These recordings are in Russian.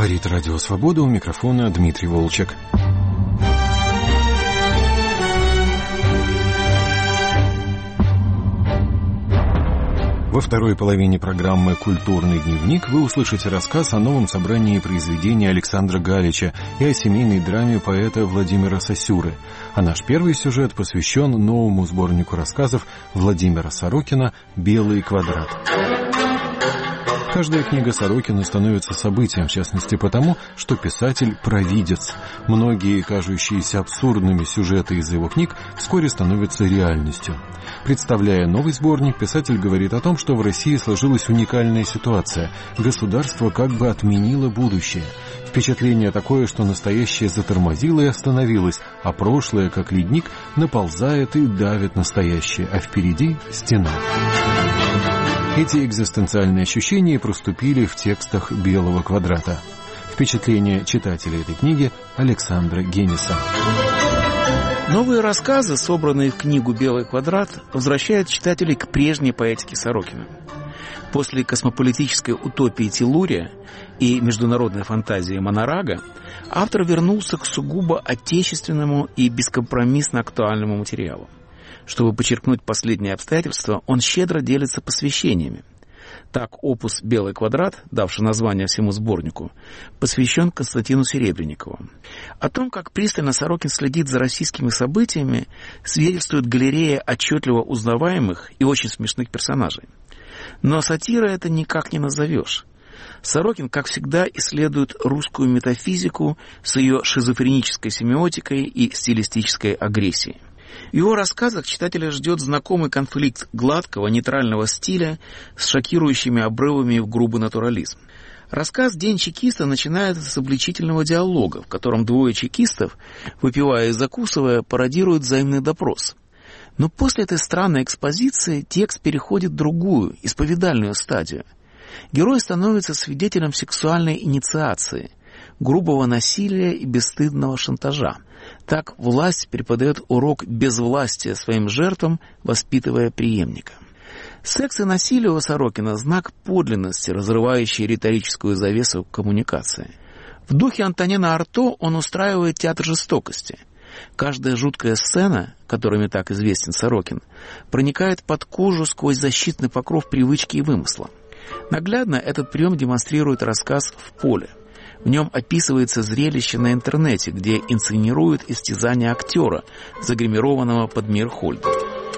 Говорит Радио Свобода, у микрофона Дмитрий Волчек. Во второй половине программы «Культурный дневник» вы услышите рассказ о новом собрании произведений Александра Галича и о семейной драме поэта Владимира Сосюры. А наш первый сюжет посвящен новому сборнику рассказов Владимира Сорокина «Белый квадрат». Каждая книга Сорокина становится событием, в частности потому, что писатель – провидец. Многие кажущиеся абсурдными сюжеты из его книг вскоре становятся реальностью. Представляя новый сборник, писатель говорит о том, что в России сложилась уникальная ситуация. Государство как бы отменило будущее. Впечатление такое, что настоящее затормозило и остановилось, а прошлое, как ледник, наползает и давит настоящее, а впереди – стена. Эти экзистенциальные ощущения проступили в текстах «Белого квадрата». Впечатление читателя этой книги Александра Гениса. Новые рассказы, собранные в книгу «Белый квадрат», возвращают читателей к прежней поэтике Сорокина. После космополитической утопии Телурия и международной фантазии Монорага автор вернулся к сугубо отечественному и бескомпромиссно актуальному материалу. Чтобы подчеркнуть последние обстоятельства, он щедро делится посвящениями. Так, опус «Белый квадрат», давший название всему сборнику, посвящен Константину Серебренникову. О том, как пристально Сорокин следит за российскими событиями, свидетельствует галерея отчетливо узнаваемых и очень смешных персонажей. Но сатира это никак не назовешь. Сорокин, как всегда, исследует русскую метафизику с ее шизофренической семиотикой и стилистической агрессией. В его рассказах читателя ждет знакомый конфликт гладкого, нейтрального стиля с шокирующими обрывами в грубый натурализм. Рассказ «День чекиста» начинается с обличительного диалога, в котором двое чекистов, выпивая и закусывая, пародируют взаимный допрос. Но после этой странной экспозиции текст переходит в другую, исповедальную стадию. Герой становится свидетелем сексуальной инициации, грубого насилия и бесстыдного шантажа. Так власть преподает урок безвластия своим жертвам, воспитывая преемника. Секс и насилие у Сорокина – знак подлинности, разрывающий риторическую завесу коммуникации. В духе Антонина Арто он устраивает театр жестокости. Каждая жуткая сцена, которыми так известен Сорокин, проникает под кожу сквозь защитный покров привычки и вымысла. Наглядно этот прием демонстрирует рассказ «В поле». В нем описывается зрелище на интернете, где инсценируют истязание актера, загримированного под Мирхольда.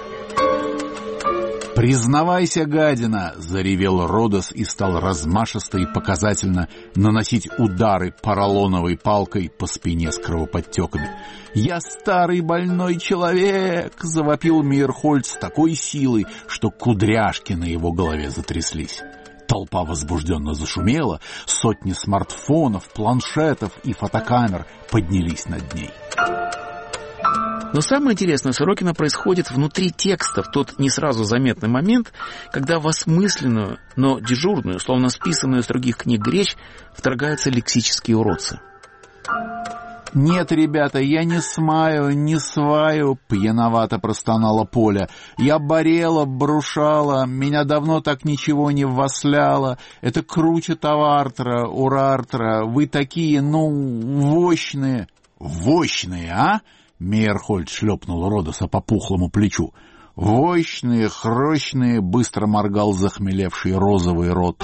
«Признавайся, гадина!» — заревел Родос и стал размашисто и показательно наносить удары поролоновой палкой по спине с кровоподтеками. «Я старый больной человек!» — завопил Мирхольд с такой силой, что кудряшки на его голове затряслись. Толпа возбужденно зашумела, сотни смартфонов, планшетов и фотокамер поднялись над ней. Но самое интересное у Сорокина происходит внутри текста, в тот не сразу заметный момент, когда в осмысленную, но дежурную, словно списанную из других книг речь, вторгаются лексические уродцы. «Нет, ребята, я не смаю, не сваю», — пьяновато простонала Поля. «Я борела, брушала, меня давно так ничего не ввасляло. Это круче Тавартра, Урартра, вы такие, вощные». «Вощные, а?» — Мейерхольд шлепнул Родоса по пухлому плечу. «Вощные, хрощные», — быстро моргал захмелевший розовый рот.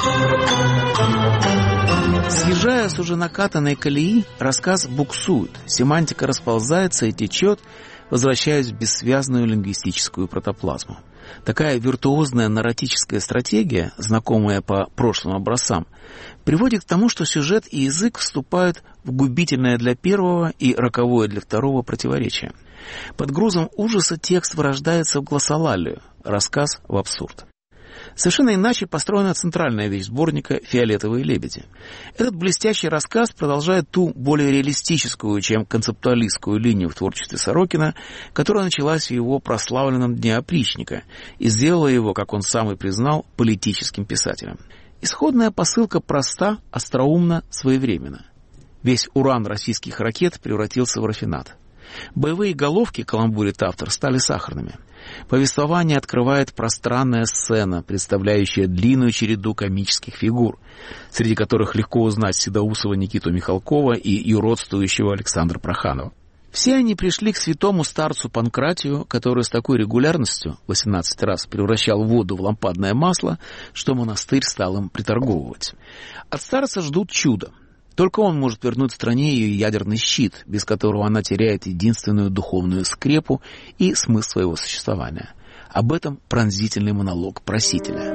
Съезжая с уже накатанной колеи, рассказ буксует, семантика расползается и течет, возвращаясь в бессвязную лингвистическую протоплазму. Такая виртуозная нарратическая стратегия, знакомая по прошлым образцам, приводит к тому, что сюжет и язык вступают в губительное для первого и роковое для второго противоречие. Под грузом ужаса текст вырождается в глоссолалию, рассказ в абсурд. Совершенно иначе построена центральная вещь сборника «Фиолетовые лебеди». Этот блестящий рассказ продолжает ту более реалистическую, чем концептуалистскую линию в творчестве Сорокина, которая началась в его прославленном «Дне опричника» и сделала его, как он сам и признал, политическим писателем. Исходная посылка проста, остроумна, своевременна. Весь уран российских ракет превратился в рафинат. Боевые головки, каламбурит автор, стали сахарными. Повествование открывает пространная сцена, представляющая длинную череду комических фигур, среди которых легко узнать Седоусова Никиту Михалкова и юродствующего Александра Проханова. Все они пришли к святому старцу Панкратию, который с такой регулярностью 18 раз превращал воду в лампадное масло, что монастырь стал им приторговывать. От старца ждут чуда. Только он может вернуть стране ее ядерный щит, без которого она теряет единственную духовную скрепу и смысл своего существования. Об этом пронзительный монолог просителя.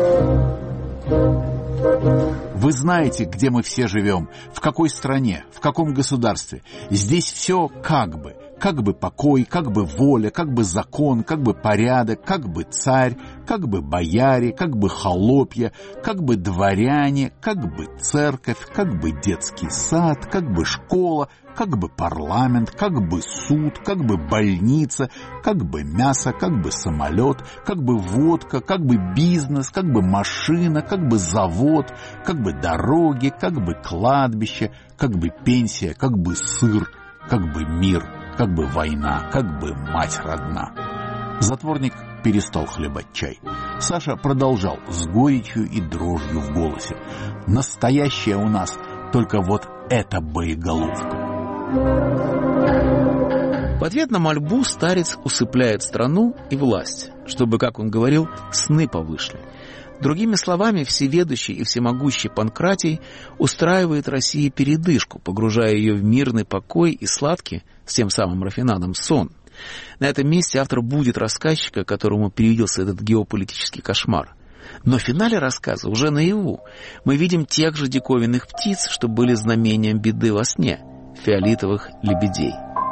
Вы знаете, где мы все живем, в какой стране, в каком государстве. Здесь все как бы покой, как бы воля, как бы закон, как бы порядок, как бы царь, как бы бояре, как бы холопья, как бы дворяне, как бы церковь, как бы детский сад, как бы школа, как бы парламент, как бы суд, как бы больница, как бы мясо, как бы самолет, как бы водка, как бы бизнес, как бы машина, как бы завод, как бы дороги, как бы кладбище, как бы пенсия, как бы сыр, как бы мир, как бы война, как бы мать родна. Затворник перестал хлебать чай. Саша продолжал с горечью и дрожью в голосе. Настоящая у нас только вот эта боеголовка. В ответ на мольбу старец усыпляет страну и власть, чтобы, как он говорил, сны повышли. Другими словами, всеведущий и всемогущий Панкратий устраивает России передышку, погружая ее в мирный покой и сладкий, с тем самым рафинадом, сон. На этом месте автор будит рассказчика, которому привиделся этот геополитический кошмар. Но в финале рассказа, уже наяву, мы видим тех же диковинных птиц, что были знамением беды во сне — фиолетовых лебедей.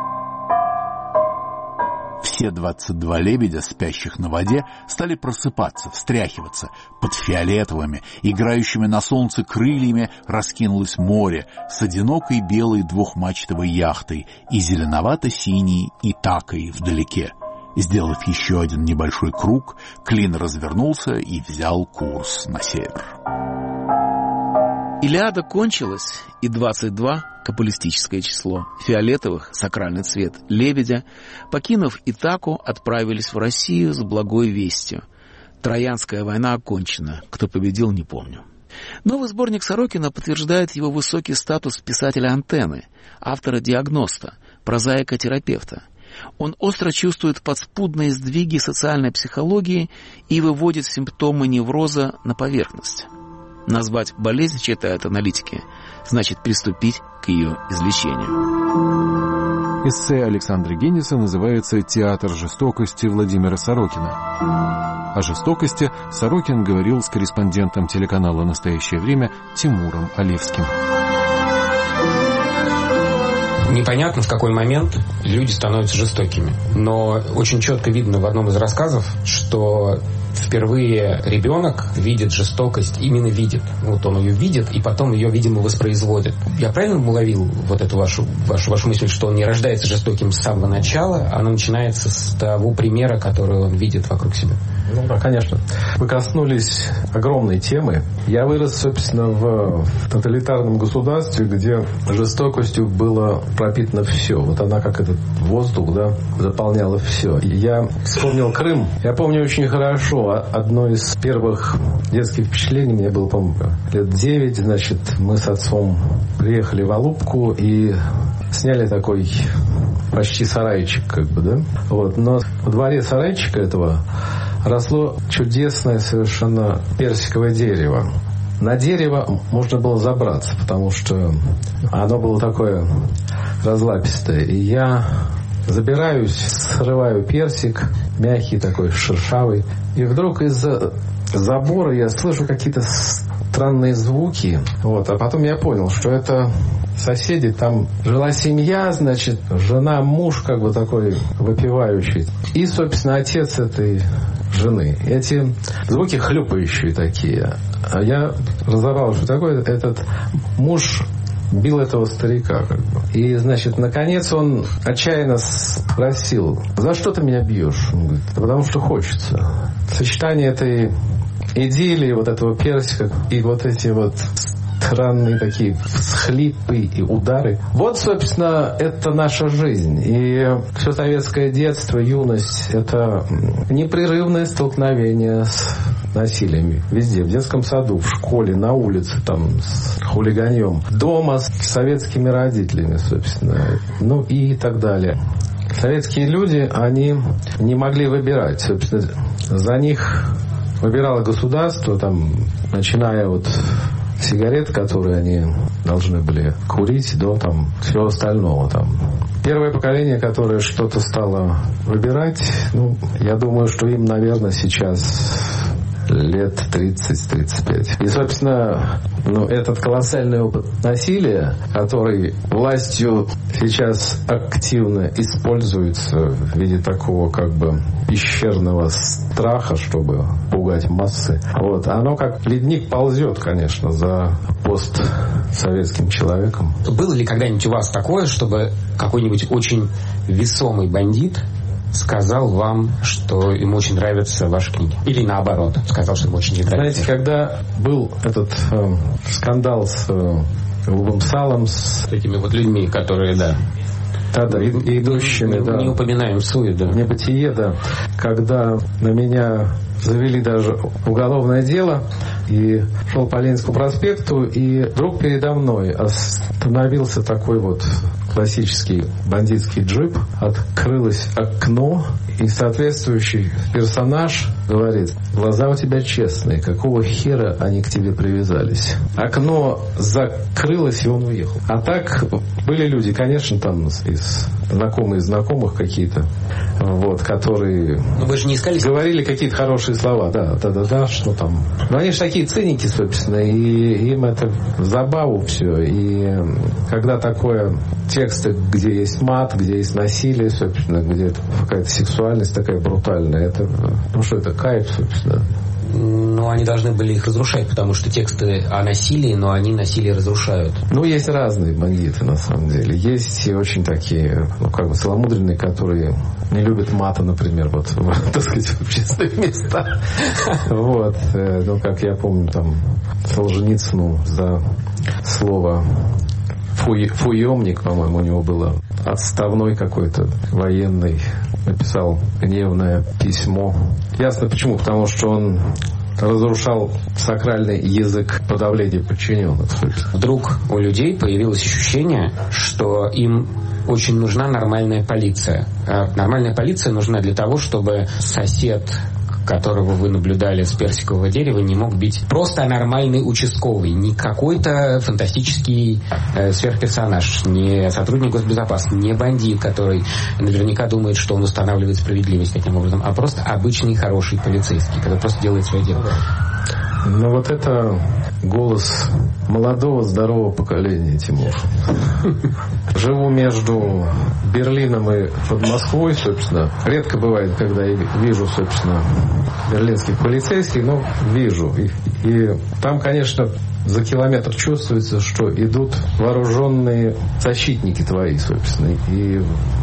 Все 22 лебедя, спящих на воде, стали просыпаться, встряхиваться. Под фиолетовыми, играющими на солнце крыльями, раскинулось море с одинокой белой двухмачтовой яхтой и зеленовато-синей Итакой вдалеке. Сделав еще один небольшой круг, Клин развернулся и взял курс на север. Илиада кончилась, и 22, каббалистическое число, фиолетовых, сакральный цвет, лебедя, покинув Итаку, отправились в Россию с благой вестью. Троянская война окончена, кто победил, не помню. Новый сборник Сорокина подтверждает его высокий статус писателя-антенны, автора-диагноста, прозаика-терапевта. Он остро чувствует подспудные сдвиги социальной психологии и выводит симптомы невроза на поверхность. Назвать болезнь, считают аналитики, значит приступить к ее излечению. Эссе Александра Генниса называется «Театр жестокости» Владимира Сорокина. О жестокости Сорокин говорил с корреспондентом телеканала «Настоящее время» Тимуром Олевским. Непонятно, в какой момент люди становятся жестокими. Но очень четко видно в одном из рассказов, что впервые ребенок видит жестокость, именно видит. Вот он ее видит, и потом ее, видимо, воспроизводит. Я правильно уловил вот эту вашу мысль, что он не рождается жестоким с самого начала, а она начинается с того примера, который он видит вокруг себя? Ну да, конечно. Вы коснулись огромной темы. Я вырос, собственно, в тоталитарном государстве, где жестокостью было пропитано все. Вот она, как этот воздух, да, заполняла все. Я вспомнил Крым. Я помню очень хорошо. Одно из первых детских впечатлений, мне было, по-моему, лет 9, значит, мы с отцом приехали в Алупку и сняли такой почти сарайчик, как бы, да. Вот. Но во дворе сарайчика этого росло чудесное совершенно персиковое дерево. На дерево можно было забраться, потому что оно было такое разлапистое. И я забираюсь, срываю персик, мягкий такой, шершавый. И вдруг из-за забора я слышу какие-то странные звуки. Вот. А потом я понял, что это соседи. Там жила семья, значит, жена, муж как бы такой выпивающий. И, собственно, отец этой жены. Эти звуки хлюпающие такие. А я разобрал, что такое. Этот муж бил этого старика, как бы. И, значит, наконец он отчаянно спросил: за что ты меня бьешь? Он говорит: да потому что хочется. Сочетание этой идиллии, вот этого персика и вот эти вот странные такие всхлипы и удары. Вот, собственно, это наша жизнь. И все советское детство, юность — это непрерывное столкновение с насилием. Везде. В детском саду, в школе, на улице, там, с хулиганьем. Дома с советскими родителями, собственно. Ну и так далее. Советские люди, они не могли выбирать. Собственно, за них выбирало государство, там, начиная от сигарет, которые они должны были курить, до там всего остального. Там. Первое поколение, которое что-то стало выбирать, ну, я думаю, что им, наверное, сейчас лет 30-35. И, собственно, этот колоссальный опыт насилия, который властью сейчас активно используется в виде такого как бы пещерного страха, чтобы пугать массы, вот, оно как ледник ползет, конечно, за постсоветским человеком. Было ли когда-нибудь у вас такое, чтобы какой-нибудь очень весомый бандит сказал вам, что ему очень нравятся ваши книги? Или наоборот, сказал, что ему очень не нравится? Знаете, когда был этот скандал с Голубым салом, с этими вот людьми, которые, да, идущими, да. Не упоминаем Суи, да. Небытие, да. Когда на меня завели даже уголовное дело, и шел по Ленинскому проспекту, и вдруг передо мной остановился такой вот классический бандитский джип, открылось окно, и соответствующий персонаж говорит: глаза у тебя честные, какого хера они к тебе привязались? Окно закрылось, и он уехал. А так были люди, конечно, там из знакомые знакомых какие-то, вот, которые вы же не искали, говорили какие-то хорошие слова, да, что там. Но они же такие циники, собственно, и им это в забаву все. И когда такое тексты, где есть мат, где есть насилие, собственно, где какая-то сексуальность такая брутальная, это, что это кайф, собственно. Но они должны были их разрушать, потому что тексты о насилии, но они насилие разрушают. Есть разные бандиты, на самом деле. Есть и очень такие, как бы целомудренные, которые не любят мата, например, вот, так сказать, в общественных местах. Вот. Как я помню, там, Солженицыну за слово фуемник, по-моему, у него было, отставной какой-то военный, написал гневное письмо. Ясно почему, потому что он разрушал сакральный язык подавления подчиненных. Вдруг у людей появилось ощущение, что им очень нужна нормальная полиция. Нормальная полиция нужна для того, чтобы сосед, которого вы наблюдали с персикового дерева, не мог бить просто нормальный участковый, не какой-то фантастический сверхперсонаж, не сотрудник госбезопасности, не бандит, который наверняка думает, что он устанавливает справедливость таким образом, а просто обычный хороший полицейский, который просто делает свое дело. Вот это голос молодого, здорового поколения, Тимур. Живу между Берлином и под Москвой, собственно. Редко бывает, когда я вижу, собственно, берлинских полицейских, но вижу. И там, конечно, за километр чувствуется, что идут вооруженные защитники твои, собственно. И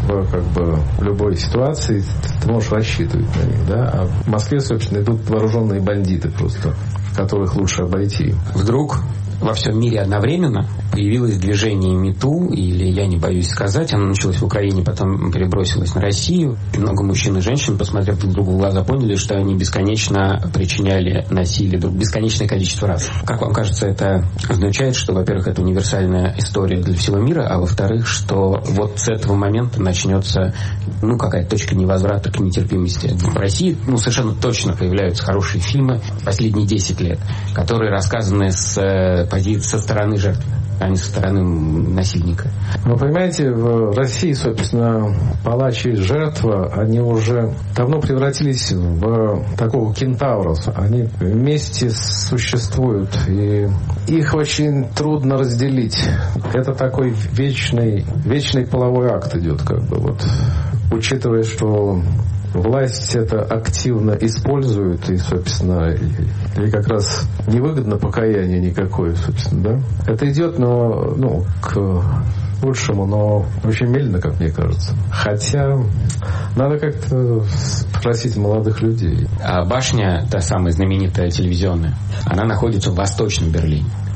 в любой ситуации ты можешь рассчитывать на них, да? А в Москве, собственно, идут вооруженные бандиты просто, которых лучше обойти. Вдруг во всем мире одновременно появилось движение МИТУ, или «Я не боюсь сказать». Оно началось в Украине, потом перебросилось на Россию. Много мужчин и женщин, посмотрев друг другу в глаза, поняли, что они бесконечно причиняли насилие бесконечное количество раз. Как вам кажется, это означает, что, во-первых, это универсальная история для всего мира, а во-вторых, что вот с этого момента начнется какая-то точка невозврата к нетерпимости. В России совершенно точно появляются хорошие фильмы последние 10 лет, которые рассказаны со стороны жертвы, а не со стороны насильника. Вы понимаете, в России, собственно, палач и жертва, они уже давно превратились в такого кентавра. Они вместе существуют, и их очень трудно разделить. Это такой вечный половой акт идет, учитывая, что власть это активно использует, и, собственно, и как раз невыгодно покаяние никакое, собственно, да. Это идет, к лучшему, но очень медленно, как мне кажется. Хотя надо как-то спросить молодых людей. А башня, та самая знаменитая телевизионная, она находится в Восточном Берлине.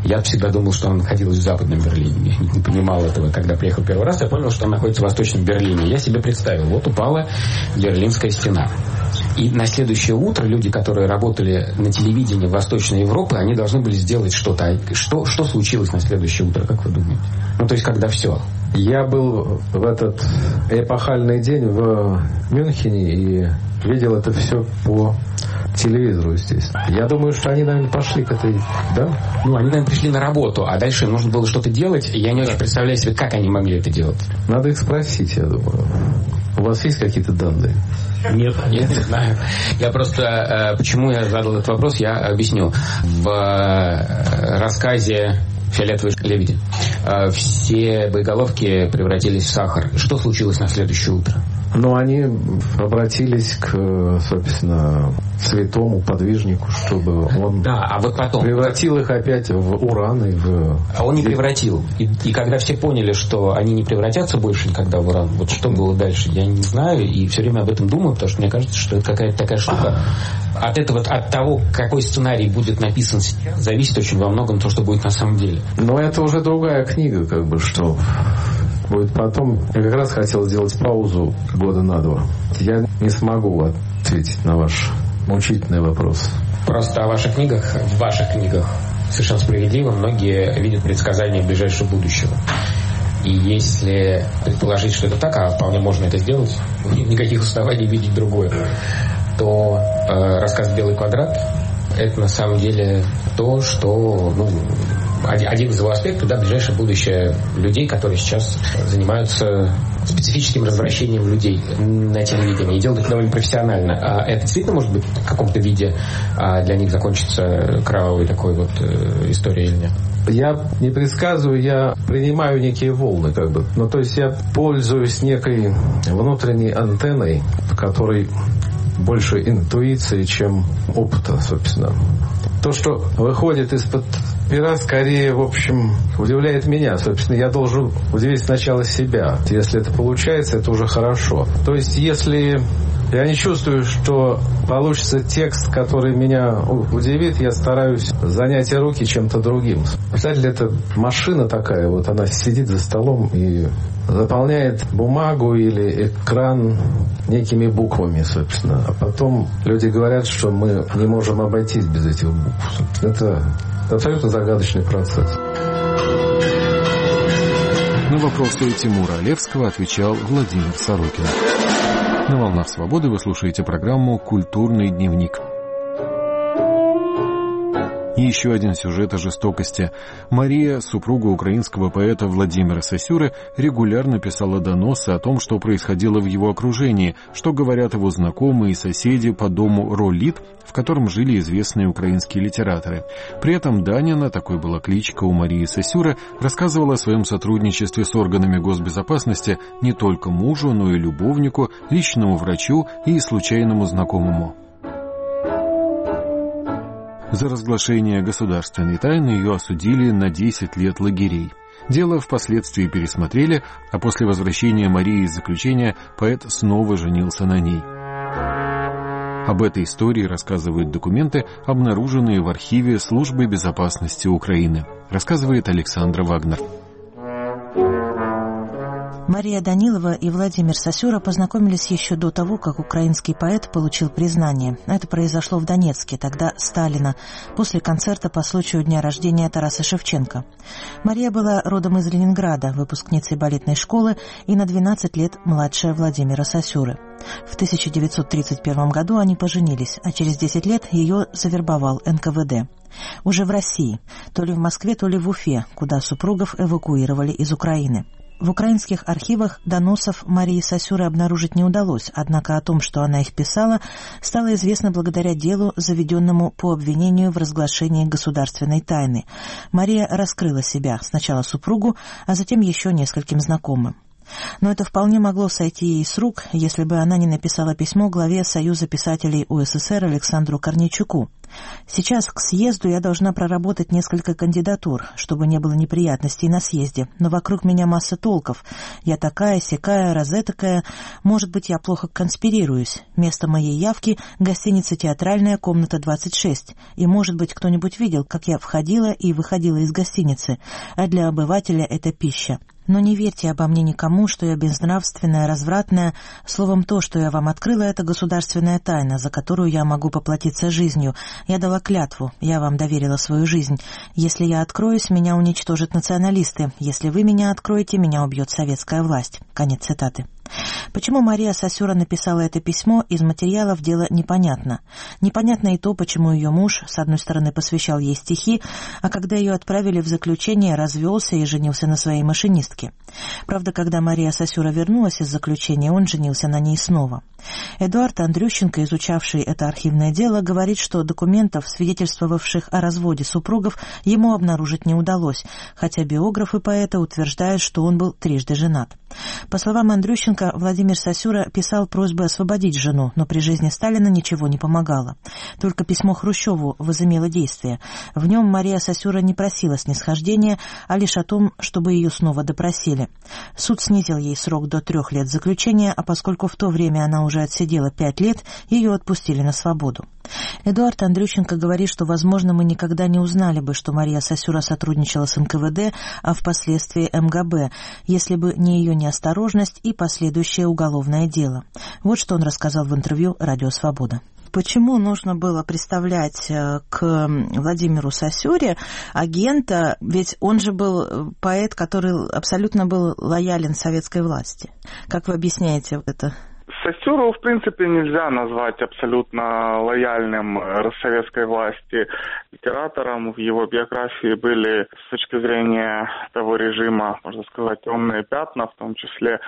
Я всегда думал, что она находилась в Западном Берлине. Я не понимал этого, когда приехал первый раз. Я понял, что она находится в Восточном Берлине. Я себе представил, вот упала Берлинская стена. И на следующее утро люди, которые работали на телевидении Восточной Европы, они должны были сделать что-то. Что случилось на следующее утро, как вы думаете? Ну, то есть, когда все. Я был в этот эпохальный день в Мюнхене и видел это все по телевизору, естественно. Я думаю, что они, наверное, пошли к этой... Да? Ну, они, наверное, пришли на работу, а дальше нужно было что-то делать, и я не очень представляю себе, как они могли это делать. Надо их спросить, я думаю. У вас есть какие-то данные? Нет, я не знаю. Я просто... Почему я задал этот вопрос, я объясню. В рассказе «Фиолетовые лебеди» все боеголовки превратились в сахар. Что случилось на следующее утро? Ну, они обратились к, собственно, святому подвижнику, чтобы он потом превратил их опять в уран и в... А он не превратил. И когда все поняли, что они не превратятся больше никогда в уран, вот что было дальше, я не знаю, и все время об этом думаю, потому что мне кажется, что это какая-то такая штука. От того, какой сценарий будет написан сейчас, зависит очень во многом то, что будет на самом деле. Но это уже другая книга, как бы, что... будет потом. Я как раз хотел сделать паузу года на 2. Я не смогу ответить на ваш мучительный вопрос. Просто в ваших книгах совершенно справедливо многие видят предсказания ближайшего будущего. И если предположить, что это так, а вполне можно это сделать, никаких оснований видеть другое, то рассказ «Белый квадрат» — это на самом деле то, что... один из его аспектов, ближайшее будущее людей, которые сейчас занимаются специфическим развращением людей на телевидении и делают это довольно профессионально. А это действительно может быть в каком-то виде для них закончится кровавой такой вот историей или нет? Я не предсказываю, я принимаю некие волны, как бы. Ну, то есть я пользуюсь некой внутренней антенной, в которой больше интуиции, чем опыта, собственно. То, что выходит из-под пера, скорее, в общем, удивляет меня. Собственно, я должен удивить сначала себя. Если это получается, это уже хорошо. То есть, если я не чувствую, что получится текст, который меня удивит, я стараюсь занять руки чем-то другим. Писатель — это машина такая, вот она сидит за столом и заполняет бумагу или экран некими буквами, собственно. А потом люди говорят, что мы не можем обойтись без этих букв. Это абсолютно загадочный процесс. На вопросы Тимура Олевского отвечал Владимир Сорокин. На «Волнах Свободы» вы слушаете программу «Культурный дневник». И еще один сюжет о жестокости. Мария, супруга украинского поэта Владимира Сосюры, регулярно писала доносы о том, что происходило в его окружении, что говорят его знакомые и соседи по дому Ролит, в котором жили известные украинские литераторы. При этом Данина, такой была кличка у Марии Сосюры, рассказывала о своем сотрудничестве с органами госбезопасности не только мужу, но и любовнику, личному врачу и случайному знакомому. За разглашение государственной тайны ее осудили на 10 лет лагерей. Дело впоследствии пересмотрели, а после возвращения Марии из заключения поэт снова женился на ней. Об этой истории рассказывают документы, обнаруженные в архиве Службы безопасности Украины. Рассказывает Александра Вагнер. Мария Данилова и Владимир Сосюра познакомились еще до того, как украинский поэт получил признание. Это произошло в Донецке, тогда Сталина, после концерта по случаю дня рождения Тараса Шевченко. Мария была родом из Ленинграда, выпускницей балетной школы и на 12 лет младшая Владимира Сосюры. В 1931 году они поженились, а через 10 лет ее завербовал НКВД. Уже в России, то ли в Москве, то ли в Уфе, куда супругов эвакуировали из Украины. В украинских архивах доносов Марии Сосюры обнаружить не удалось, однако о том, что она их писала, стало известно благодаря делу, заведенному по обвинению в разглашении государственной тайны. Мария раскрыла себя, сначала супругу, а затем еще нескольким знакомым. Но это вполне могло сойти ей с рук, если бы она не написала письмо главе Союза писателей УССР Александру Корнейчуку. Сейчас к съезду я должна проработать несколько кандидатур, чтобы не было неприятностей на съезде, но вокруг меня масса толков. Я такая, сякая, розетакая. Может быть, я плохо конспирируюсь. Место моей явки — гостиница «Театральная», комната 26. И, может быть, кто-нибудь видел, как я входила и выходила из гостиницы. А для обывателя это пища. Но не верьте обо мне никому, что я безнравственная, развратная. Словом, то, что я вам открыла, это государственная тайна, за которую я могу поплатиться жизнью. Я дала клятву, я вам доверила свою жизнь. Если я откроюсь, меня уничтожат националисты. Если вы меня откроете, меня убьет советская власть. Конец цитаты. Почему Мария Сосюра написала это письмо, из материалов дела непонятно. Непонятно и то, почему ее муж, с одной стороны, посвящал ей стихи, а когда ее отправили в заключение, развелся и женился на своей машинистке. Правда, когда Мария Сосюра вернулась из заключения, он женился на ней снова. Эдуард Андрющенко, изучавший это архивное дело, говорит, что документов, свидетельствовавших о разводе супругов, ему обнаружить не удалось, хотя биографы поэта утверждают, что он был трижды женат. По словам Андрющенко, Владимир Сосюра писал просьбы освободить жену, но при жизни Сталина ничего не помогало. Только письмо Хрущеву возымело действие. В нем Мария Сосюра не просила снисхождения, а лишь о том, чтобы ее снова допросили. Суд снизил ей срок до 3 лет заключения, а поскольку в то время она уже отсидела 5 лет, ее отпустили на свободу. Эдуард Андрющенко говорит, что, возможно, мы никогда не узнали бы, что Мария Сосюра сотрудничала с НКВД, а впоследствии МГБ, если бы не ее неосторожность и последующее уголовное дело. Вот что он рассказал в интервью «Радио Свобода». Почему нужно было представлять к Владимиру Сосюре агента, ведь он же был поэт, который абсолютно был лоялен советской власти? Как вы объясняете это? Сосюру, в принципе, нельзя назвать абсолютно лояльным советской власти литератором. В его биографии были, с точки зрения того режима, можно сказать, темные пятна, в том числе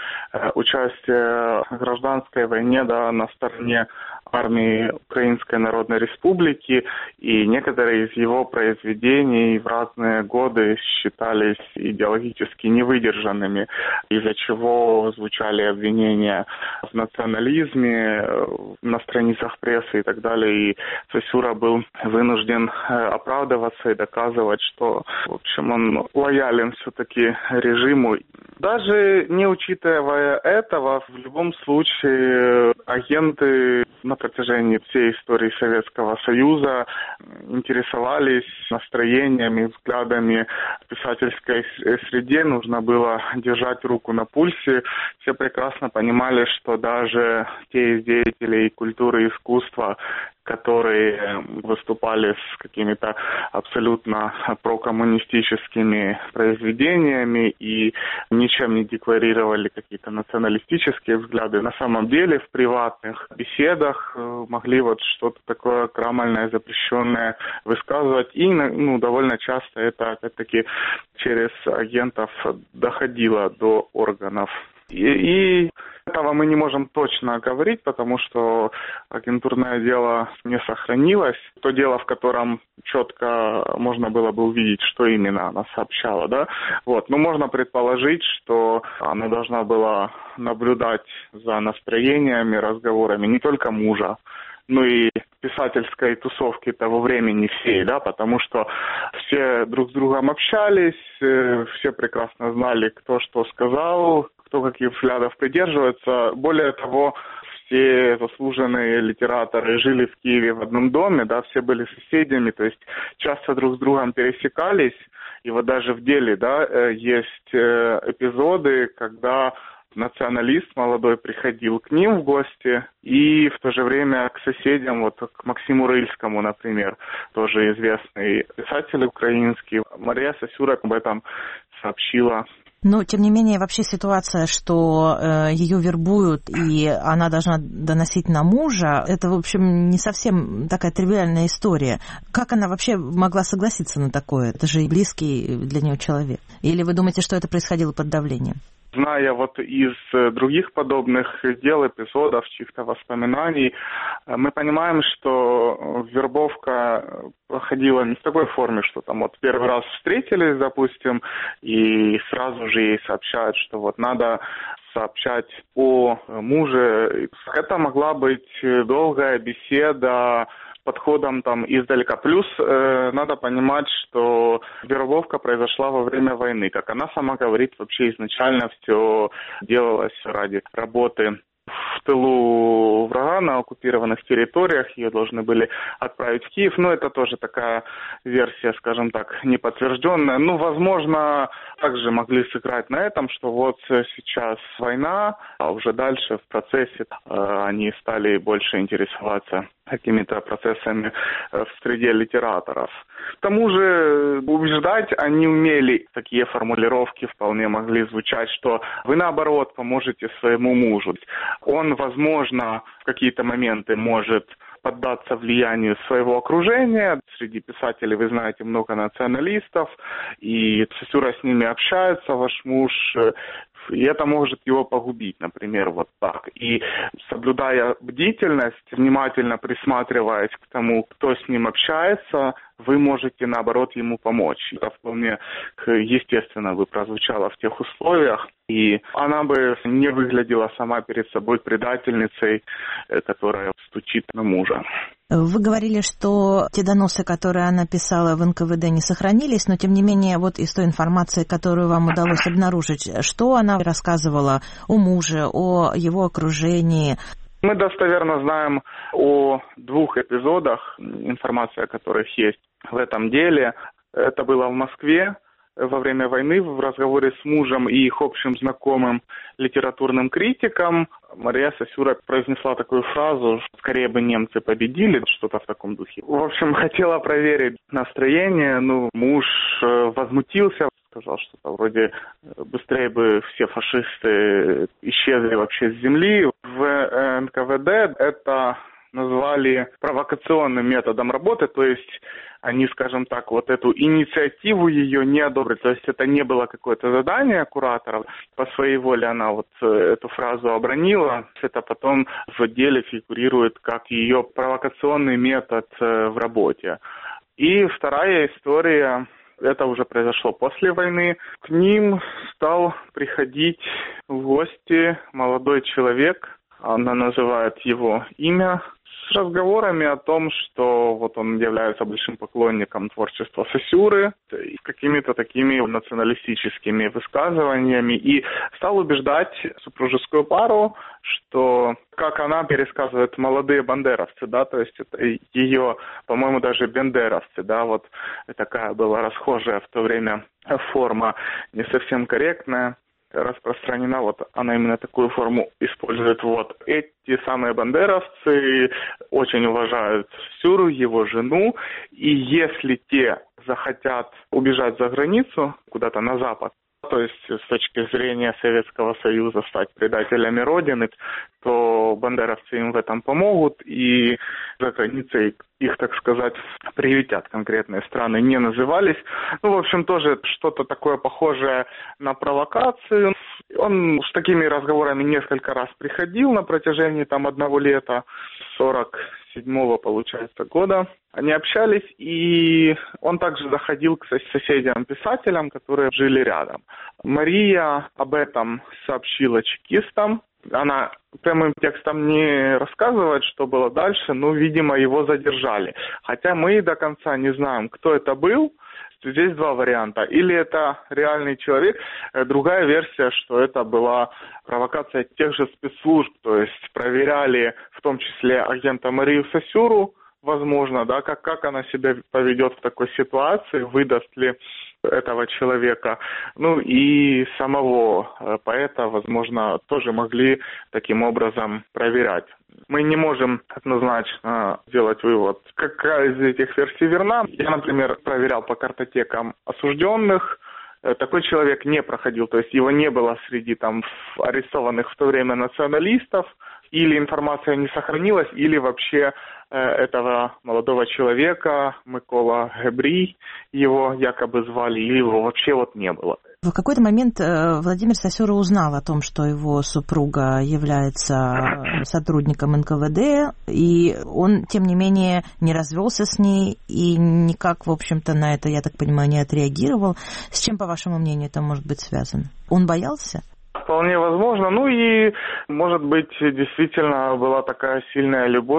участие в гражданской войне, да, на стороне армии Украинской Народной Республики, и некоторые из его произведений в разные годы считались идеологически невыдержанными, из-за чего звучали обвинения в национализме на страницах прессы и так далее. И Сосюра был вынужден оправдываться и доказывать, что, в общем, он лоялен все-таки режиму. Даже не учитывая этого, в любом случае агенты на протяжении всей истории Советского Союза интересовались настроениями, взглядами в писательской среде. Нужно было держать руку на пульсе. Все прекрасно понимали, что даже те из деятелей культуры и искусства, которые выступали с какими-то абсолютно прокоммунистическими произведениями и ничем не декларировали какие-то националистические взгляды, на самом деле в приватных беседах могли вот что-то такое крамольное, запрещенное высказывать. И довольно часто это, опять-таки, через агентов доходило до органов. И этого мы не можем точно говорить, потому что агентурное дело не сохранилось. То дело, в котором четко можно было бы увидеть, что именно она сообщала, да. Вот. Но можно предположить, что она должна была наблюдать за настроениями, разговорами не только мужа, ну и писательской тусовки того времени всей, да, потому что все друг с другом общались, все прекрасно знали, кто что сказал, кто каких взглядов придерживается. Более того, все заслуженные литераторы жили в Киеве в одном доме, да, все были соседями, то есть часто друг с другом пересекались. И вот даже в деле, да, есть эпизоды, когда националист молодой приходил к ним в гости, и в то же время к соседям, вот к Максиму Рыльскому, например, тоже известный писатель украинский. Мария Сосюра об этом сообщила. Но, тем не менее, вообще ситуация, что ее вербуют, и она должна доносить на мужа, это, в общем, не совсем такая тривиальная история. Как она вообще могла согласиться на такое? Это же близкий для нее человек. Или вы думаете, что это происходило под давлением? Зная вот из других подобных дел, эпизодов, чьих-то воспоминаний, мы понимаем, что вербовка проходила не в такой форме, что там вот первый раз встретились, допустим, и сразу же ей сообщают, что вот надо сообщать о муже. Это могла быть долгая беседа с подходом там издалека. Плюс надо понимать, что вербовка произошла во время войны. Как она сама говорит, вообще изначально все делалось ради работы в тылу врага на оккупированных территориях, ее должны были отправить в Киев, но это тоже такая версия, скажем так, неподтвержденная. Ну, возможно, также могли сыграть на этом, что вот сейчас война, а уже дальше в процессе они стали больше интересоваться какими-то процессами в среде литераторов. К тому же убеждать они умели, такие формулировки вполне могли звучать, что вы наоборот поможете своему мужу. Он, возможно, в какие-то моменты может поддаться влиянию своего окружения. Среди писателей, вы знаете, много националистов, и Сосюра с ними общается, ваш муж, и это может его погубить, например, вот так. И соблюдая бдительность, внимательно присматриваясь к тому, кто с ним общается, вы можете, наоборот, ему помочь. Это вполне естественно бы прозвучало в тех условиях. И она бы не выглядела сама перед собой предательницей, которая стучит на мужа. Вы говорили, что те доносы, которые она писала в НКВД, не сохранились, но, тем не менее, вот из той информации, которую вам удалось обнаружить, что она рассказывала о муже, о его окружении? Мы достоверно знаем о 2 эпизодах, информация о которых есть в этом деле. Это было в Москве во время войны в разговоре с мужем и их общим знакомым литературным критиком. Мария Сосюра произнесла такую фразу: «Скорее бы немцы победили», что-то в таком духе. В общем, хотела проверить настроение. Муж возмутился, сказал что-то вроде «быстрее бы все фашисты исчезли вообще с земли». В НКВД это назвали провокационным методом работы, то есть они, скажем так, вот эту инициативу ее не одобрили. То есть это не было какое-то задание кураторов. По своей воле она вот эту фразу обронила. Это потом в деле фигурирует как ее провокационный метод в работе. И вторая история, это уже произошло после войны. К ним стал приходить в гости молодой человек. Она называет его имя, с разговорами о том, что вот он является большим поклонником творчества Сосюры, с какими-то такими националистическими высказываниями, и стал убеждать супружескую пару, что, как она пересказывает, молодые бандеровцы, да, то есть это ее, по-моему, даже бендеровцы, да, вот такая была расхожая в то время форма, не совсем корректная, распространена, вот она именно такую форму использует. Вот эти самые бандеровцы очень уважают Сосюру, его жену, и если те захотят убежать за границу, куда-то на запад, то есть с точки зрения Советского Союза стать предателями Родины, то бандеровцы им в этом помогут, и за границей их, так сказать, приютят. Конкретные страны не назывались. В общем, тоже что-то такое похожее на провокацию. Он с такими разговорами несколько раз приходил на протяжении 1 лета, 47-го, получается, года. Они общались, и он также заходил к соседям-писателям, которые жили рядом. Мария об этом сообщила чекистам. Она прямым текстом не рассказывает, что было дальше, но, видимо, его задержали. Хотя мы до конца не знаем, кто это был. Здесь 2 варианта. Или это реальный человек, другая версия, что это была провокация тех же спецслужб, то есть проверяли в том числе агента Марию Сосюру, возможно, да, как она себя поведет в такой ситуации, выдаст ли этого человека. И самого поэта, возможно, тоже могли таким образом проверять. Мы не можем однозначно сделать вывод, какая из этих версий верна. Я, например, проверял по картотекам осужденных. Такой человек не проходил, то есть его не было среди арестованных в то время националистов. Или информация не сохранилась, или вообще этого молодого человека, Микола Гебрій, его якобы звали, или его вообще не было. В какой-то момент Владимир Сосюра узнал о том, что его супруга является сотрудником НКВД, и он, тем не менее, не развелся с ней и никак, в общем-то, на это, я так понимаю, не отреагировал. С чем, по вашему мнению, это может быть связано? Он боялся? Вполне возможно. И, может быть, действительно была такая сильная любовь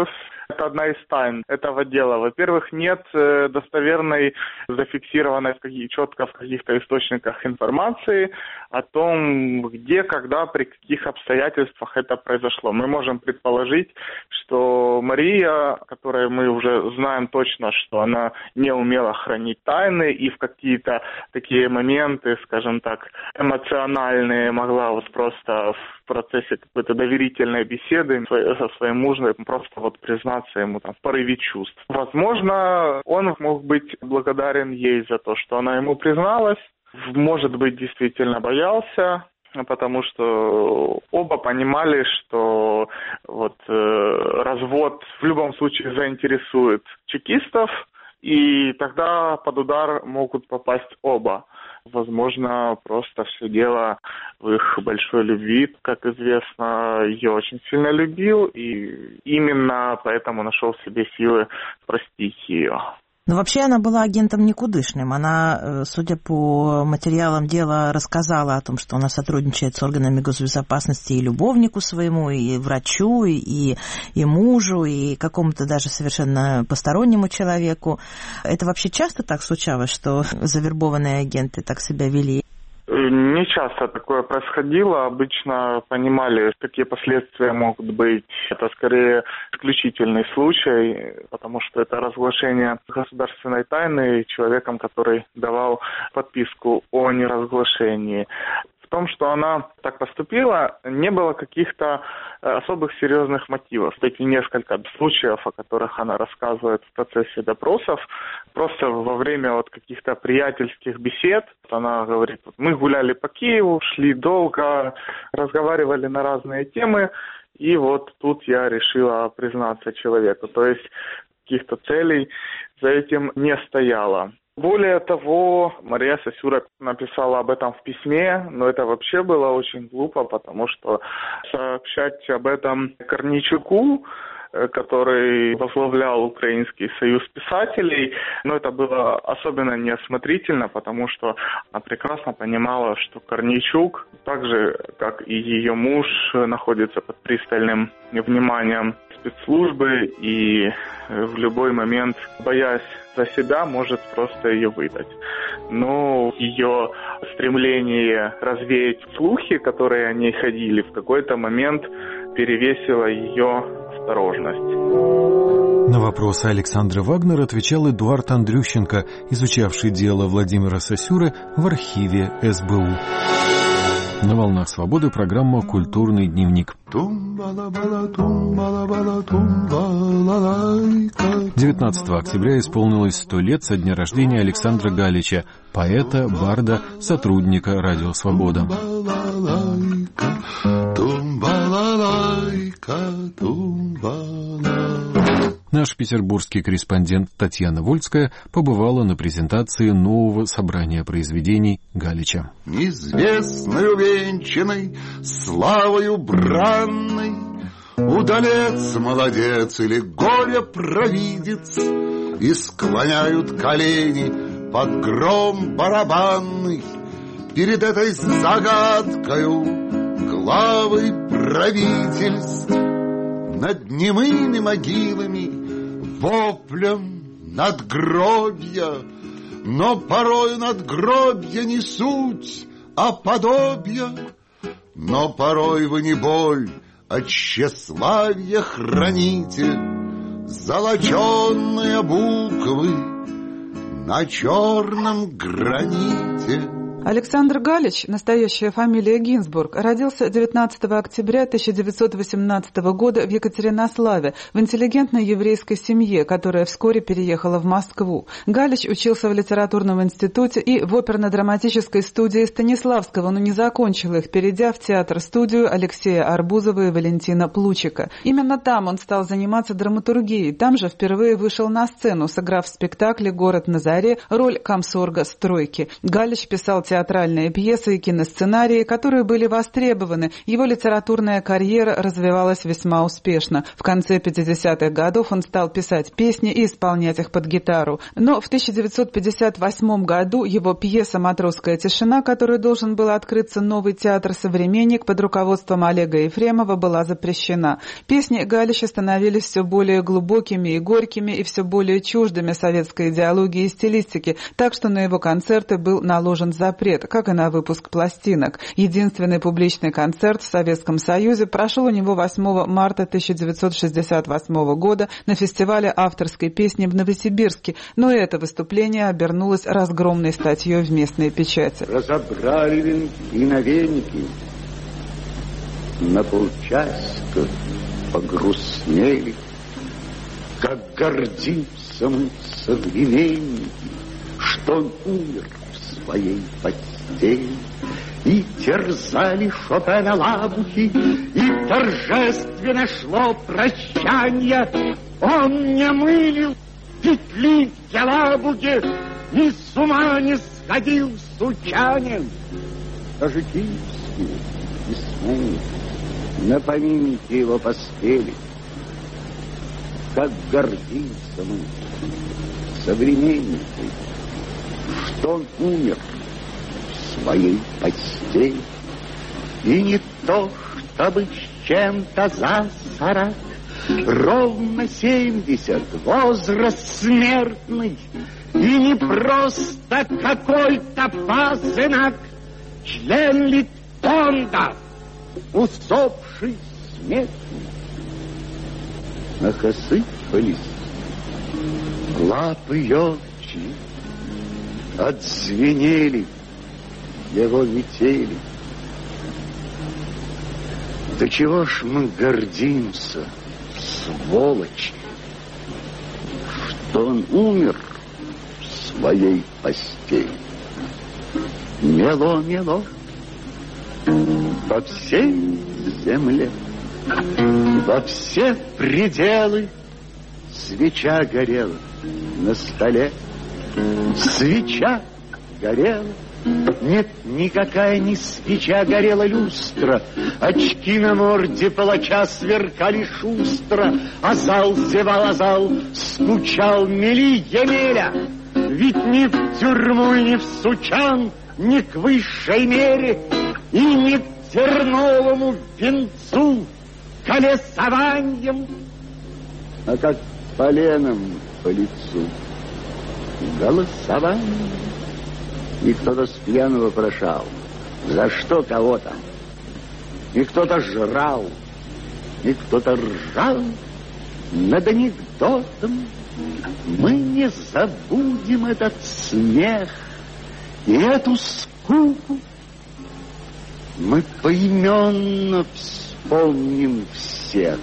Это одна из тайн этого дела. Во-первых, нет достоверной, зафиксированной четко в каких-то источниках информации о том, где, когда, при каких обстоятельствах это произошло. Мы можем предположить, что Мария, которой мы уже знаем точно, что она не умела хранить тайны и в какие-то такие моменты, скажем так, эмоциональные могла вот просто в процессе какой-то доверительной беседы со своим мужем просто вот признаться ему там в порыве чувств. Возможно, он мог быть благодарен ей за то, что она ему призналась. Может быть, действительно боялся, потому что оба понимали, что вот развод в любом случае заинтересует чекистов, и тогда под удар могут попасть оба. Возможно, просто все дело в их большой любви. Как известно, ее очень сильно любил, и именно поэтому нашел в себе силы простить ее. Но вообще она была агентом никудышным. Она, судя по материалам дела, рассказала о том, что она сотрудничает с органами госбезопасности и любовнику своему, и врачу, и мужу, и какому-то даже совершенно постороннему человеку. Это вообще часто так случалось, что завербованные агенты так себя вели? Не часто такое происходило. Обычно понимали, какие последствия могут быть. Это скорее исключительный случай, потому что это разглашение государственной тайны человеком, который давал подписку о неразглашении. В том, что она так поступила, не было каких-то особых серьезных мотивов. Эти несколько случаев, о которых она рассказывает в процессе допросов, просто во время вот каких-то приятельских бесед, она говорит, мы гуляли по Киеву, шли долго, разговаривали на разные темы, и вот тут я решила признаться человеку. То есть каких-то целей за этим не стояло. Более того, Мария Сосюра написала об этом в письме, но это вообще было очень глупо, потому что сообщать об этом Корнейчуку, который возглавлял Украинский союз писателей, но это было особенно неосмотрительно, потому что она прекрасно понимала, что Корнейчук, так же, как и ее муж, находится под пристальным вниманием спецслужбы и в любой момент, боясь за себя, может просто ее выдать. Но ее стремление развеять слухи, которые о ней ходили, в какой-то момент перевесило ее осторожность. На вопросы Александры Вагнер отвечал Эдуард Андрющенко, изучавший дело Владимира Сосюры в архиве СБУ. На «Волнах свободы» программа «Культурный дневник». 19 октября исполнилось 100 лет со дня рождения Александра Галича, поэта, барда, сотрудника «Радио Свобода». Наш петербургский корреспондент Татьяна Вольская побывала на презентации нового собрания произведений Галича. Неизвестной увенчанной, славою бранной, удалец, молодец или горе-провидец, и склоняют колени под гром барабанный перед этой загадкою главы правительств. Над немыми могилами, воплем надгробья, но порою надгробья не суть, а подобья. Но порой вы не боль, а тщеславие храните, золоченые буквы на черном граните. Александр Галич, настоящая фамилия Гинзбург, родился 19 октября 1918 года в Екатеринославе, в интеллигентной еврейской семье, которая вскоре переехала в Москву. Галич учился в литературном институте и в оперно-драматической студии Станиславского, но не закончил их, перейдя в театр-студию Алексея Арбузова и Валентина Плучика. Именно там он стал заниматься драматургией. Там же впервые вышел на сцену, сыграв в спектакле «Город на заре» роль комсорга стройки. Галич писал театральные пьесы и киносценарии, которые были востребованы. Его литературная карьера развивалась весьма успешно. В конце 50-х годов он стал писать песни и исполнять их под гитару. Но в 1958 году его пьеса «Матросская тишина», которой должен был открыться новый театр «Современник» под руководством Олега Ефремова, была запрещена. Песни Галича становились все более глубокими и горькими, и все более чуждыми советской идеологии и стилистики, так что на его концерты был наложен запрет, как и на выпуск пластинок. Единственный публичный концерт в Советском Союзе прошел у него 8 марта 1968 года на фестивале авторской песни в Новосибирске, но это выступление обернулось разгромной статьей в местной печати. Разобрали венки на веники, на полчасика погрустнели, как гордимся мы современники, что он умер в своей постели. И терзали Шопена лабухи, и торжественно шло прощанье. Он не мылил петли в Елабуге, и с ума не сходил сучанин. Даже киевские письменники на поминке его поспели. Как гордимся мы современникой, что он умер в своей постели. И не то, чтобы с чем-то за 40, ровно 70, возраст смертный, и не просто какой-то пасынок, член Литфонда, усопший смертный. Ах, осыпались лапы елки, отзвенели его метели. До чего ж мы гордимся, сволочи, что он умер в своей постели. Мело, мело по всей земле, во все пределы свеча горела на столе. Свеча горела. Нет, никакая не свеча горела люстра. Очки на морде палача сверкали шустро. А зал зевал, а зал скучал, мели Емеля. Ведь ни в тюрьму и ни в Сучан, ни к высшей мере, и ни к терновому венцу колесованием, а как поленом по лицу голосованием. И кто-то с пьяного прошал, за что кого-то. И кто-то жрал, и кто-то ржал над анекдотом. Мы не забудем этот смех и эту скуку. Мы поименно вспомним всех,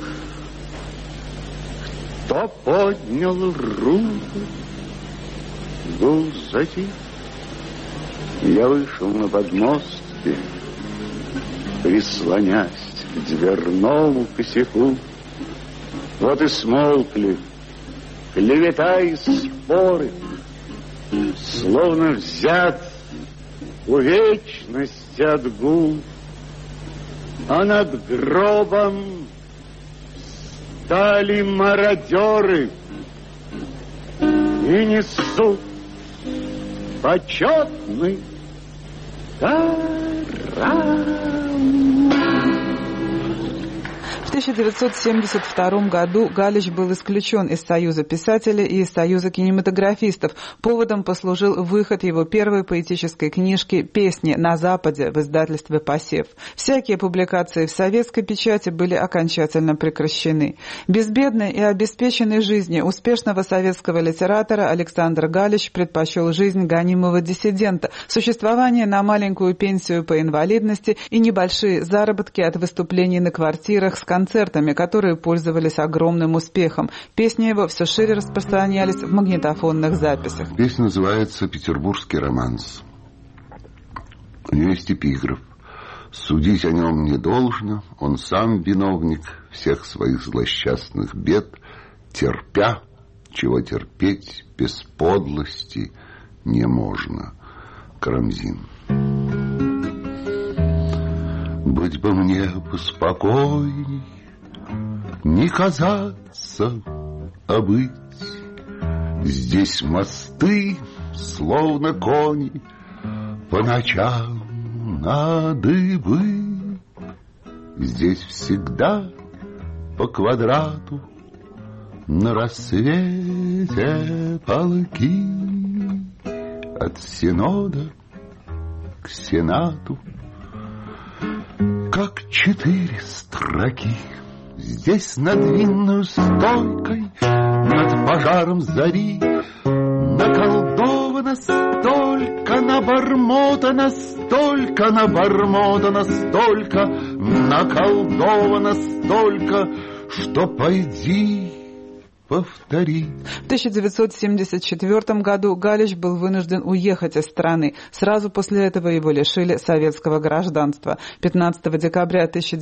кто поднял руку. Гул затих. Я вышел на подмостки, прислонясь к дверному косяку. Вот и смолкли клевета и споры, словно взят у вечности отгул. А над гробом стали мародеры и несут почетный таран. В 1972 году Галич был исключен из Союза писателей и из Союза кинематографистов. Поводом послужил выход его первой поэтической книжки «Песни на Западе» в издательстве «Посев». Всякие публикации в советской печати были окончательно прекращены. Безбедной и обеспеченной жизни успешного советского литератора Александр Галич предпочел жизнь гонимого диссидента, существование на маленькую пенсию по инвалидности и небольшие заработки от выступлений на квартирах с концертами, которые пользовались огромным успехом. Песни его все шире распространялись в магнитофонных записях. Песня называется «Петербургский романс». У нее есть эпиграф. «Судить о нем не должно, он сам виновник всех своих злосчастных бед, терпя, чего терпеть без подлости не можно». Карамзин. Быть бы мне поспокойней, не казаться, а быть. Здесь мосты, словно кони, по ночам на дыбы. Здесь всегда по квадрату на рассвете полки. От синода к сенату, как 4 строки. Здесь над винную стойкой, над пожаром зари, наколдовано столько, набормотано столько, набормотано столько, наколдовано столько, что пойди повтори. В 1974 году Галич был вынужден уехать из страны. Сразу после этого его лишили советского гражданства. 15 декабря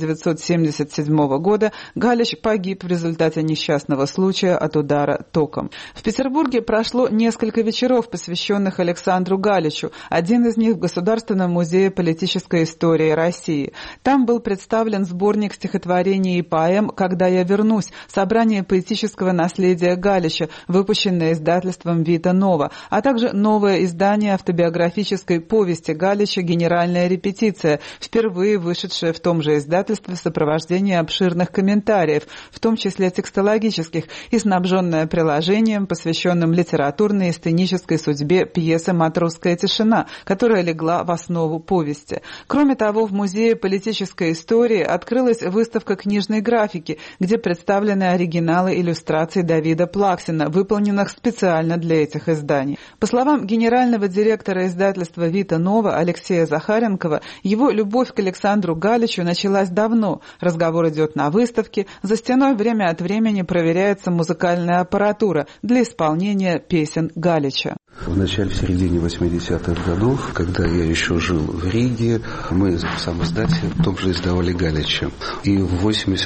1977 года Галич погиб в результате несчастного случая от удара током. В Петербурге прошло несколько вечеров, посвященных Александру Галичу. Один из них в Государственном музее политической истории России. Там был представлен сборник стихотворений и поэм «Когда я вернусь», собрание поэтического наследия Галича, выпущенное издательством «Вита Нова», а также новое издание автобиографической повести Галича «Генеральная репетиция», впервые вышедшее в том же издательстве в сопровождении обширных комментариев, в том числе текстологических, и снабженное приложением, посвященным литературной и сценической судьбе пьесы «Матросская тишина», которая легла в основу повести. Кроме того, в Музее политической истории открылась выставка книжной графики, где представлены оригиналы иллюстраций Давида Плаксина, выполненных специально для этих изданий. По словам генерального директора издательства «Вита Нова» Алексея Захаренкова, его любовь к Александру Галичу началась давно. Разговор идет на выставке, за стеной время от времени проверяется музыкальная аппаратура для исполнения песен Галича. В начале, в середине 80-х годов, когда я еще жил в Риге, мы в самоиздате тоже издавали Галича. И в